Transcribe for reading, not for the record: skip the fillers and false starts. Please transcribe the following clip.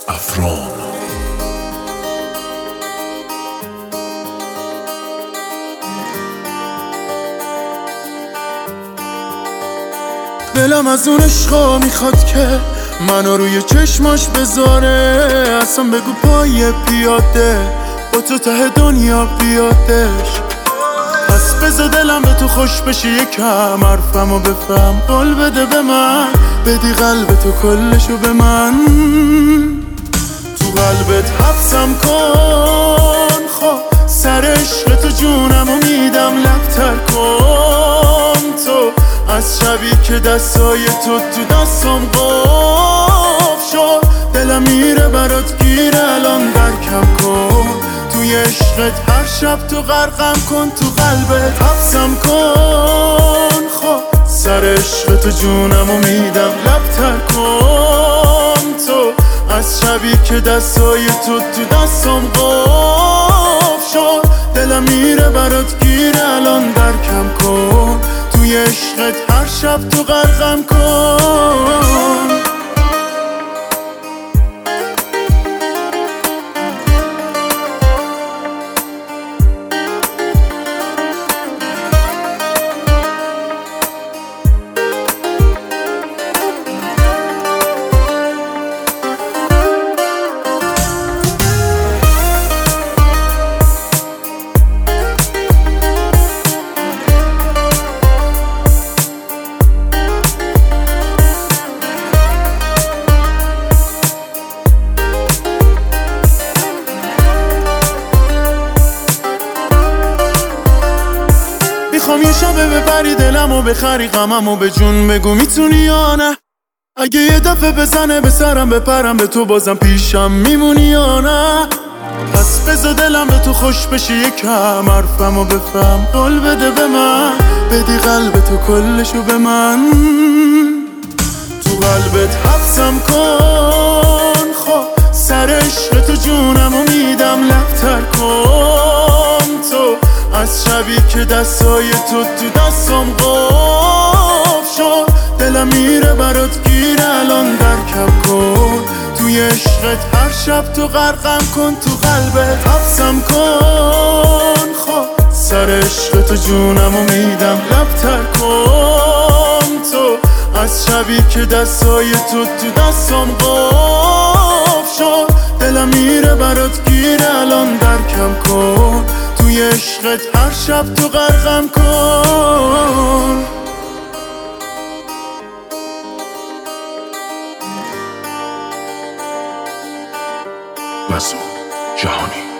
افران. دلم از اون عشقا میخواد که منو روی چشماش بذاره، اصلا بگو پای پیاده با تو ته دنیا بیادش. پس بذار دلم به تو خوش بشه یکم، حرفمو بفهم قول بده به من، بدی قلب تو کلشو به من، تو قلبت حبسم کن. خب سر عشق تو جونمو میدم، لبتر کن تو از شبی که دستای تو دستم قف شد. دلم میره برات گیره الان درکم کن، توی عشقت هر شب تو غرقم کن، تو قلبت حبسم کن. خب سر عشق تو جونمو میدم، لبتر کن تو از شبی که دستای تو دستم قف شد. دلم میره برات گیره الان درکم کن، توی عشقت هر شب تو غرقم کن. میخوام یه شبه ببری دلمو بخری، غممو به جون بگو میتونی یا نه. اگه یه دفعه بزنه به سرم بپرم به تو بازم پیشم میمونی یا نه. پس بذار دلم به تو خوش بشه یکم، حرفمو بفهم قول بده به من، بدی قلب تو کلشو به من، تو قلبت حبسم کن. خب سر عشق تو جونمو میدم، لبتر کن تو از شبی که دستای تو دستم قف شد. دلم میره برات گیره الان درکم کن، توی عشقت هر شب تو غرقم کن، تو قلبت حبسم کن. خب سر عشق تو جونمو میدم، لبتر کن تو از شبی که دستای تو دستم قف شد. دلم میره برات گیره الان درکم کن، توی عشقت هر شب تو غرقم کن. مسعود جهانی.